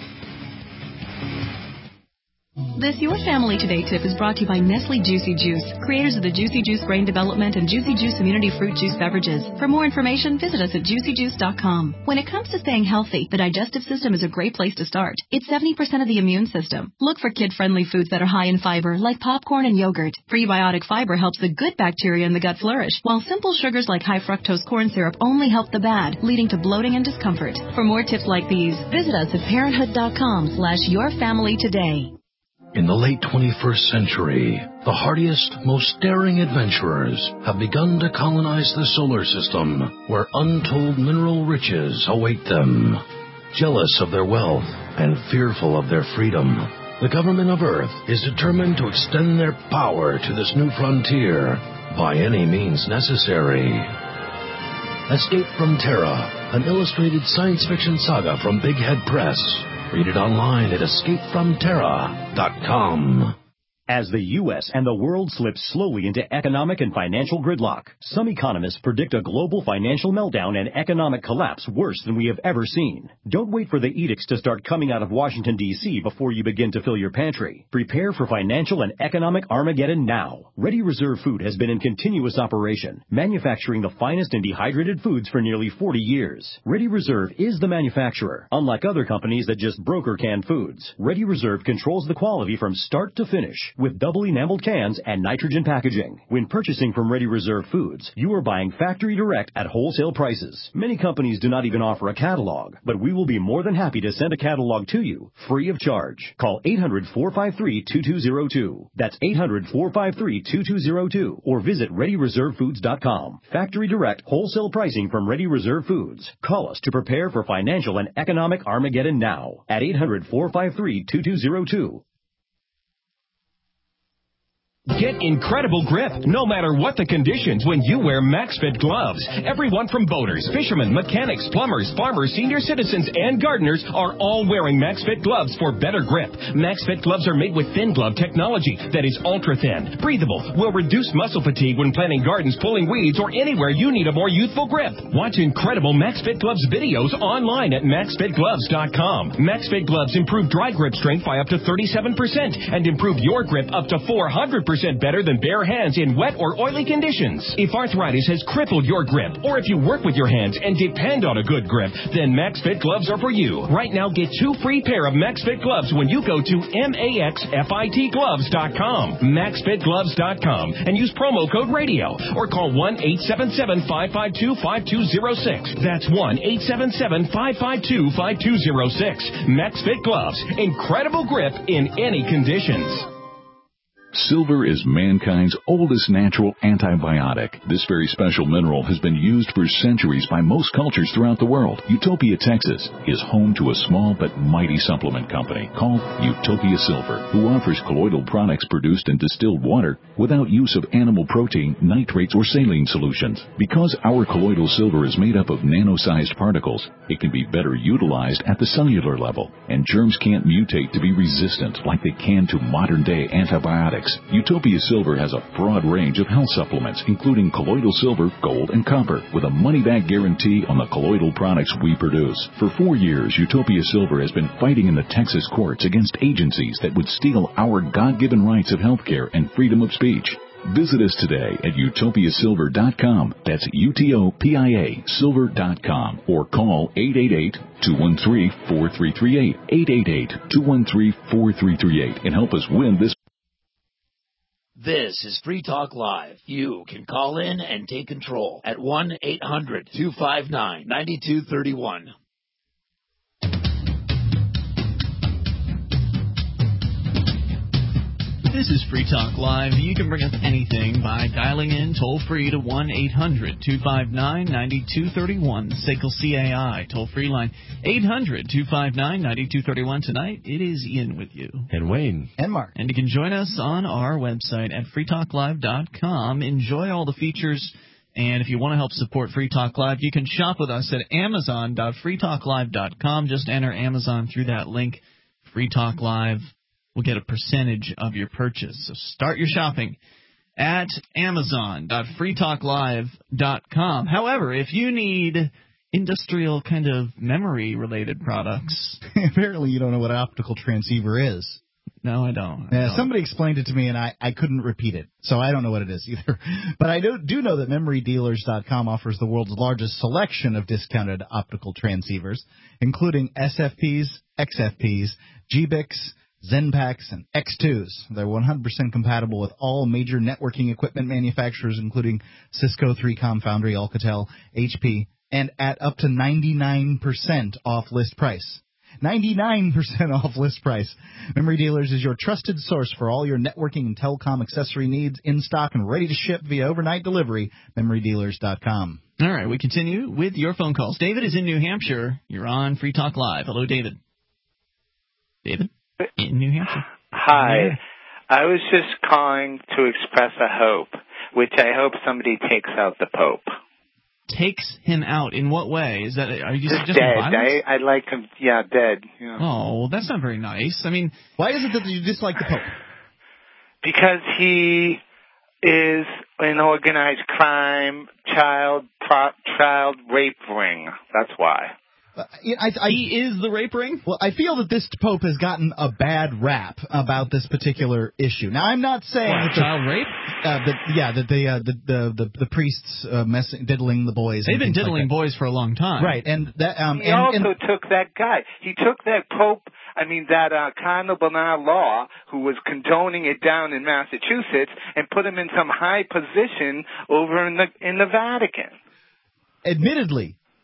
This Your Family Today tip is brought to you by Nestle Juicy Juice, creators of the Juicy Juice Brain Development and Juicy Juice Immunity Fruit Juice beverages. For more information, visit us at juicy juice dot com. When it comes to staying healthy, the digestive system is a great place to start. It's seventy percent of the immune system. Look for kid-friendly foods that are high in fiber, like popcorn and yogurt. Prebiotic fiber helps the good bacteria in the gut flourish, while simple sugars like high fructose corn syrup only help the bad, leading to bloating and discomfort. For more tips like these, visit us at parenthood dot com slash your family today. In the late twenty-first century, the hardiest, most daring adventurers have begun to colonize the solar system, where untold mineral riches await them. Jealous of their wealth and fearful of their freedom, the government of Earth is determined to extend their power to this new frontier by any means necessary. Escape from Terra, an illustrated science fiction saga from Big Head Press. Read it online at escape from terra dot com. As the U S and the world slip slowly into economic and financial gridlock, some economists predict a global financial meltdown and economic collapse worse than we have ever seen. Don't wait for the edicts to start coming out of Washington, D C before you begin to fill your pantry. Prepare for financial and economic Armageddon now. Ready Reserve Food has been in continuous operation, manufacturing the finest and dehydrated foods for nearly forty years. Ready Reserve is the manufacturer, unlike other companies that just broker canned foods. Ready Reserve controls the quality from start to finish, with double enameled cans and nitrogen packaging. When purchasing from Ready Reserve Foods, you are buying factory direct at wholesale prices. Many companies do not even offer a catalog, but we will be more than happy to send a catalog to you, free of charge. Call eight hundred, four five three, two two zero two. That's eight hundred, four five three, two two zero two. Or visit ready reserve foods dot com. Factory direct, wholesale pricing from Ready Reserve Foods. Call us to prepare for financial and economic Armageddon now at eight hundred, four five three, two two zero two. Get incredible grip, no matter what the conditions, when you wear MaxFit gloves. Everyone from boaters, fishermen, mechanics, plumbers, farmers, senior citizens, and gardeners are all wearing MaxFit gloves for better grip. MaxFit gloves are made with thin glove technology that is ultra thin, breathable, will reduce muscle fatigue when planting gardens, pulling weeds, or anywhere you need a more youthful grip. Watch incredible MaxFit gloves videos online at max fit gloves dot com. MaxFit gloves improve dry grip strength by up to thirty-seven percent and improve your grip up to four hundred percent better than bare hands in wet or oily conditions. If arthritis has crippled your grip, or if you work with your hands and depend on a good grip, then MaxFit gloves are for you. Right now, get two free pair of MaxFit gloves when you go to max fit gloves dot com, max fit gloves dot com, and use promo code radio, or call one eight seven seven, five five two, five two zero six. That's one eight seven seven, five five two, five two zero six. MaxFit gloves, incredible grip in any conditions. Silver is mankind's oldest natural antibiotic. This very special mineral has been used for centuries by most cultures throughout the world. Utopia, Texas is home to a small but mighty supplement company called Utopia Silver, who offers colloidal products produced in distilled water without use of animal protein, nitrates, or saline solutions. Because our colloidal silver is made up of nano-sized particles, it can be better utilized at the cellular level, and germs can't mutate to be resistant like they can to modern-day antibiotics. Utopia Silver has a broad range of health supplements, including colloidal silver, gold, and copper, with a money-back guarantee on the colloidal products we produce. For four years, Utopia Silver has been fighting in the Texas courts against agencies that would steal our God-given rights of health care and freedom of speech. Visit us today at utopia silver dot com. That's U T O P I A silver dot com. Or call eight eight eight, two one three, four three three eight, eight eight eight, two one three, four three three eight, and help us win this. This is Free Talk Live. You can call in and take control at one eight hundred, two five nine, nine two three one. This is Free Talk Live. You can bring up anything by dialing in toll-free to one eight hundred, two five nine, nine two three one. S A C L C A I, toll-free line, eight hundred, two five nine, nine two three one. Tonight, it is Ian with you. And Wayne. And Mark. And you can join us on our website at free talk live dot com. Enjoy all the features. And if you want to help support Free Talk Live, you can shop with us at amazon dot free talk live dot com. Just enter Amazon through that link, Free Talk Live. We'll get a percentage of your purchase. So start your shopping at amazon dot free talk live dot com. However, if you need industrial kind of memory-related products... Apparently you don't know what an optical transceiver is. No, I don't. I Yeah, don't. somebody explained it to me, and I, I couldn't repeat it, so I don't know what it is either. But I do, do know that memory dealers dot com offers the world's largest selection of discounted optical transceivers, including S F Ps, X F Ps, G B I Cs, Zenpaks, and X twos. They're one hundred percent compatible with all major networking equipment manufacturers, including Cisco, three com, Foundry, Alcatel, H P, and at up to ninety-nine percent off list price. ninety-nine percent off list price. Memory Dealers is your trusted source for all your networking and telecom accessory needs, in stock and ready to ship via overnight delivery. memory dealers dot com. All right, we continue with your phone calls. David is in New Hampshire. You're on Free Talk Live. Hello, David. David? In New Hampshire. Hi. Yeah. I was just calling to express a hope, which I hope somebody takes out the Pope. Takes him out in what way? Is that are you Just suggesting dead. violence? I, I'd like him, yeah, dead. Yeah. Oh, well, that's not very nice. I mean, why is it that you dislike the Pope? Because he is an organized crime, child, pro, child rape ring. That's why. Uh, I, I, he is the rape ring? Well, I feel that this Pope has gotten a bad rap about this particular issue. Now, I'm not saying what, that the, child rape. Uh, that, yeah, that the, uh, the the the the priests uh, messing, diddling the boys. They've and been diddling like boys for a long time, right? And that um, he and, also and, took that guy. He took that Pope. I mean, that uh, Cardinal Bernard Law, who was condoning it down in Massachusetts, and put him in some high position over in the in the Vatican. Admittedly.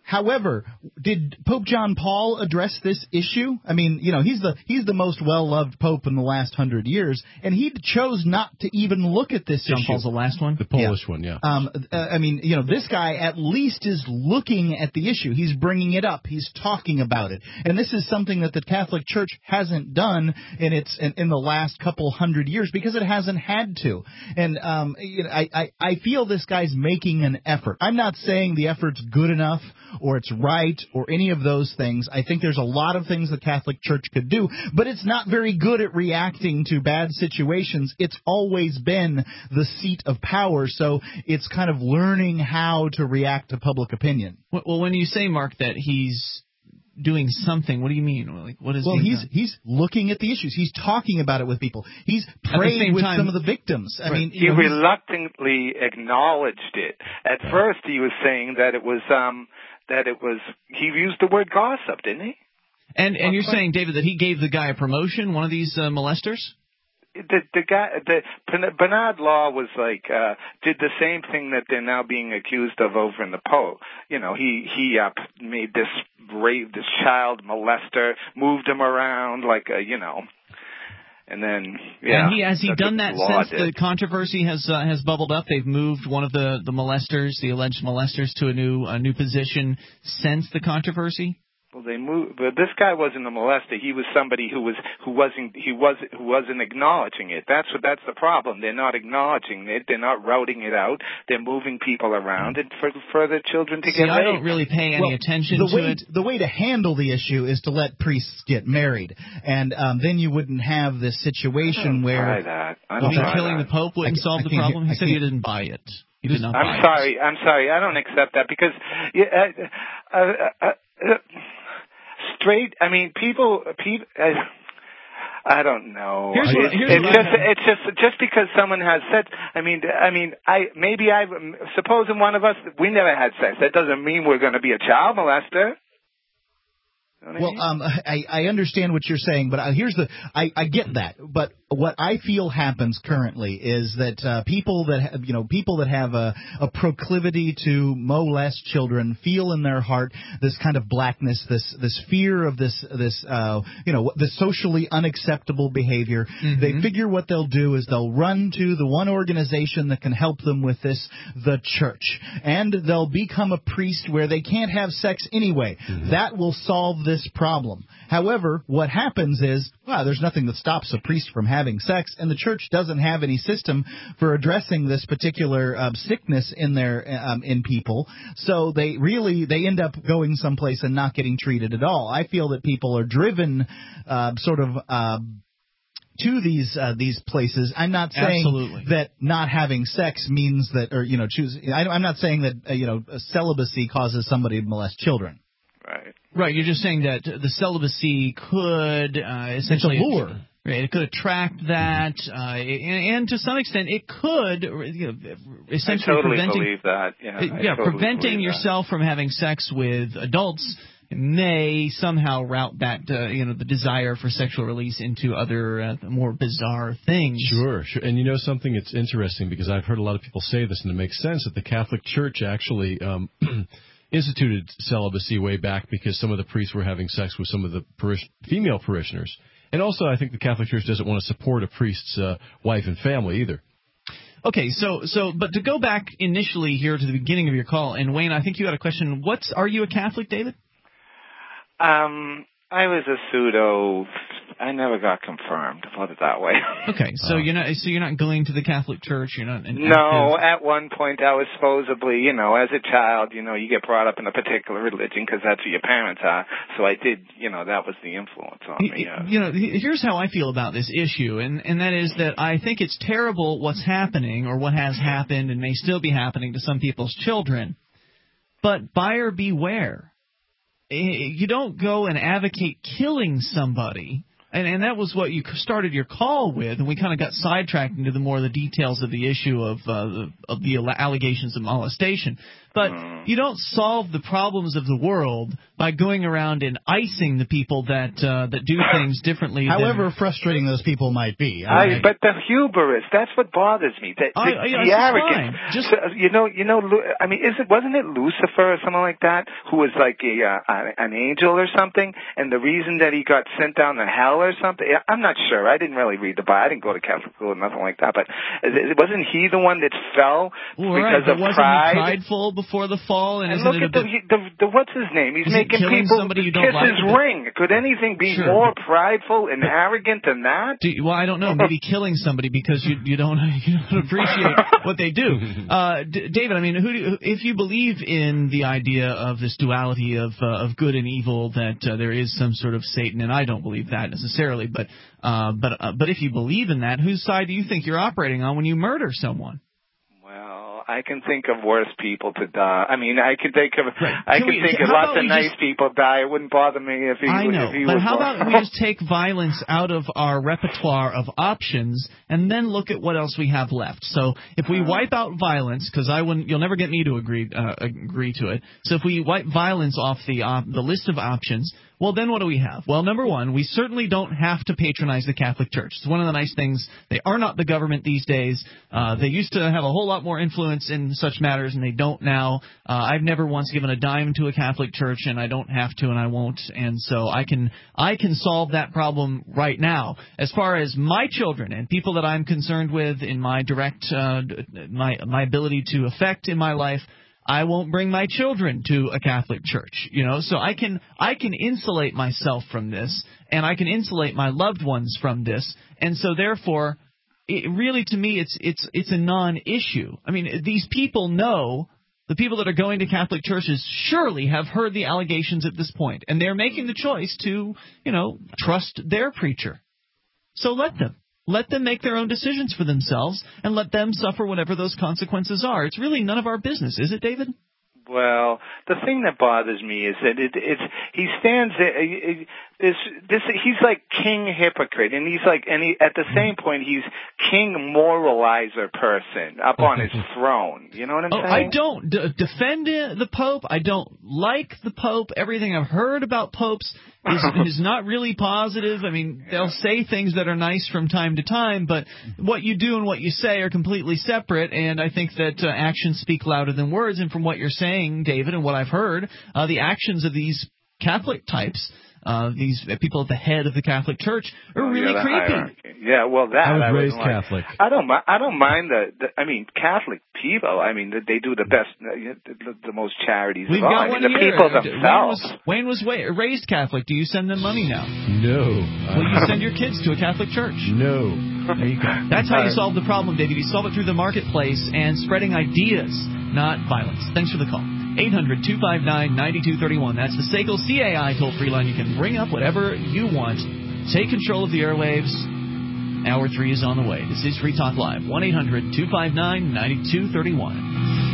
However, did Pope John Paul address this issue? I mean, you know, he's the he's the most well-loved pope in the last hundred years, and he chose not to even look at this John issue. Paul's the last one? The Polish yeah. one, yeah. Um, uh, I mean, you know, this guy at least is looking at the issue. He's bringing it up. He's talking about it. And this is something that the Catholic Church hasn't done in its in, in the last couple hundred years because it hasn't had to. And um, you know, I, I, I feel this guy's making an effort. I'm not saying the effort's good enough or it's right or any of those things. I think there's a lot of things the Catholic Church could do, but it's not very good at reacting to bad situations. It's always been the seat of power, so it's kind of learning how to react to public opinion. Well, when you say, Mark, that he's doing something, what do you mean? Like, what is well, he he's done? he's looking at the issues. He's talking about it with people. He's praying with time, some of the victims. I right. mean, he you know, reluctantly acknowledged it. At yeah. first, he was saying that it was um that it was. He used the word gossip, didn't he? And and you're saying, David, that he gave the guy a promotion, one of these uh, molesters? The the guy, the Bernard Law was like uh did the same thing that they're now being accused of over in the Pope. You know, he he uh, made this rape, this child molester, moved him around like a you know, and then yeah. And he has he done that since did. the controversy has uh, has bubbled up? They've moved one of the the molesters, the alleged molesters, to a new a new position since the controversy. Well, they moved, but this guy wasn't a molester. He was somebody who was who wasn't he was who wasn't acknowledging it. That's what that's the problem. They're not acknowledging it. They're not routing it out. They're moving people around and for for the children to See, get. I raped. don't really pay any well, attention the to way, it. The way to handle the issue is to let priests get married, and um, then you wouldn't have this situation I where buy that. I well, don't buy killing that. the Pope wouldn't solve the problem. He said he didn't buy it. He did not buy I'm sorry. it. I'm sorry. I don't accept that because. Yeah, uh, uh, uh, uh, Straight, I mean, people, people, uh, I don't know. Here's what, here's it's what just, it's just, just because someone has sex. I mean, I mean, I maybe I supposing one of us we never had sex. That doesn't mean we're going to be a child molester. Well, um, I, I understand what you're saying, but here's the I, I get that. But what I feel happens currently is that uh, people that have, you know people that have a, a proclivity to molest children feel in their heart this kind of blackness, this this fear of this this uh, you know the socially unacceptable behavior. Mm-hmm. They figure what they'll do is they'll run to the one organization that can help them with this, the church, and they'll become a priest where they can't have sex anyway. Mm-hmm. That will solve this problem. However, what happens is, well, there's nothing that stops a priest from having sex, and the church doesn't have any system for addressing this particular uh, sickness in their um, in people. So they really they end up going someplace and not getting treated at all. I feel that people are driven uh, sort of. Uh, to these uh, these places. I'm not saying Absolutely. that not having sex means that, or you know, choose. I, I'm not saying that uh, you know celibacy causes somebody to molest children. Right. Right. You're just saying that the celibacy could uh, essentially it's a lure. Right, it could attract that, uh, and, and to some extent, it could you know, essentially I totally preventing. believe that. Yeah, yeah, I totally preventing yourself that. from having sex with adults may somehow route that, uh, you know, the desire for sexual release into other uh, more bizarre things. Sure, sure. And you know something? It's interesting because I've heard a lot of people say this, and it makes sense that the Catholic Church actually um, instituted celibacy way back because some of the priests were having sex with some of the parish- female parishioners. And also, I think the Catholic Church doesn't want to support a priest's uh, wife and family either. Okay, so so, but to go back initially here to the beginning of your call, and Wayne, I think you had a question. What's are you a Catholic, David? Um, I was a pseudo. I never got confirmed. Put it that way. Okay, so uh, you're not so you're not going to the Catholic Church. You're not. An no, active... at one point I was supposedly, you know, as a child, you know, you get brought up in a particular religion because that's what your parents are. So I did, you know, that was the influence on me. Uh, you know, here's how I feel about this issue, and and that is that I think it's terrible what's happening or what has happened and may still be happening to some people's children. But buyer beware. You don't go and advocate killing somebody And, and that was what you started your call with, and we kind of got sidetracked into the more the details of the issue of uh, of the allegations of molestation. But you don't solve the problems of the world by going around and icing the people that uh, that do things differently. However than, frustrating those people might be. I, I, but the hubris, that's what bothers me. The, the, I, I, the arrogance. Just, so, you know, you know. I mean, is it wasn't it Lucifer or something like that who was like a uh, an angel or something? And the reason that he got sent down to hell or something, I'm not sure. I didn't really read the Bible. I didn't go to Catholic school or nothing like that. But wasn't he the one that fell well, because right, of wasn't pride? He prideful before the fall, and, and isn't look it at the, bit, the, the what's his name? He's making people kiss like his ring. Could anything be sure. more prideful and arrogant than that? Do, well, I don't know. Maybe killing somebody because you you don't you don't appreciate what they do. Uh, D- David, I mean, who do, if you believe in the idea of this duality of uh, of good and evil, that uh, there is some sort of Satan, and I don't believe that necessarily, but uh, but uh, but if you believe in that, whose side do you think you're operating on when you murder someone? I can think of worse people to die. I mean, I could think of right. I can could we, think of lots of nice just, people die. It wouldn't bother me if he. I know, if he but was how born. about we just take violence out of our repertoire of options and then look at what else we have left? So if we wipe out violence, because I wouldn't, you'll never get me to agree uh, agree to it. So if we wipe violence off the uh, the list of options. Well, then what do we have? Well, number one, we certainly don't have to patronize the Catholic Church. It's one of the nice things. They are not the government these days. Uh, they used to have a whole lot more influence in such matters, and they don't now. Uh, I've never once given a dime to a Catholic Church, and I don't have to, and I won't. And so I can I can solve that problem right now. As far as my children and people that I'm concerned with in my direct uh, my my ability to affect in my life, I won't bring my children to a Catholic church, you know, so I can I can insulate myself from this, and I can insulate my loved ones from this, and so therefore, it really to me it's it's it's a non-issue. I mean, these people know, the people that are going to Catholic churches surely have heard the allegations at this point, and they're making the choice to, you know, trust their preacher. So let them. Let them make their own decisions for themselves, and let them suffer whatever those consequences are. It's really none of our business, is it, David? Well, the thing that bothers me is that it, it's he stands there. This, this, he's like king hypocrite, and he's like, and he, at the same point, he's king moralizer person up on his throne. You know what I'm oh, saying? I don't d- defend the Pope. I don't like the Pope. Everything I've heard about popes is, is not really positive. I mean, they'll say things that are nice from time to time, but what you do and what you say are completely separate. And I think that uh, actions speak louder than words. And from what you're saying, David, and what I've heard, uh, the actions of these Catholic types. Uh, these people at the head of the Catholic Church are oh, really yeah, creepy. Hierarchy. Yeah, well, that I was I raised like. Catholic. I don't. I don't mind the, the. I mean, Catholic people. I mean, they do the best, the, the most charities. We've of all. got I one mean, the here. people Wayne themselves. was, Wayne was wa- raised Catholic. Do you send them money now? No. Will you send your kids to a Catholic church? No. There you go. That's how you solve the problem, David. You solve it through the marketplace and spreading ideas, not violence. Thanks for the call. eight hundred two five nine nine two three one. That's the S A C L C A I toll-free line. You can bring up whatever you want. Take control of the airwaves. Hour three is on the way. This is Free Talk Live. one eight hundred two five nine nine two three one.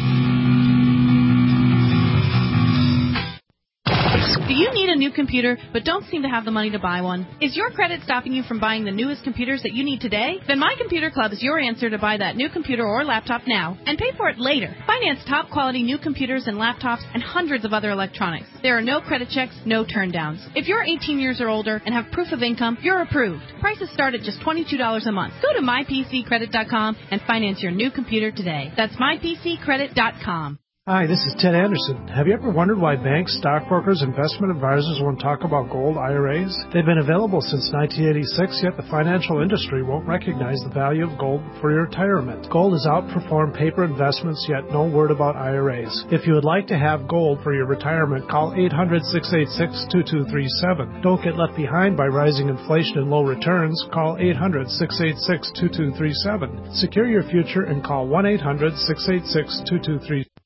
Do you need a new computer but don't seem to have the money to buy one? Is your credit stopping you from buying the newest computers that you need today? Then My Computer Club is your answer to buy that new computer or laptop now and pay for it later. Finance top quality new computers and laptops and hundreds of other electronics. There are no credit checks, no turndowns. If you're eighteen years or older and have proof of income, you're approved. Prices start at just twenty-two dollars a month. Go to my p c credit dot com and finance your new computer today. That's my p c credit dot com. Hi, this is Ted Anderson. Have you ever wondered why banks, stockbrokers, investment advisors won't talk about gold I R As? They've been available since nineteen eighty-six, yet the financial industry won't recognize the value of gold for your retirement. Gold has outperformed paper investments, yet no word about I R As. If you would like to have gold for your retirement, call eight hundred six eight six two two three seven. Don't get left behind by rising inflation and low returns. Call eight hundred six eight six two two three seven. Secure your future and call one eight hundred six eight six two two three seven.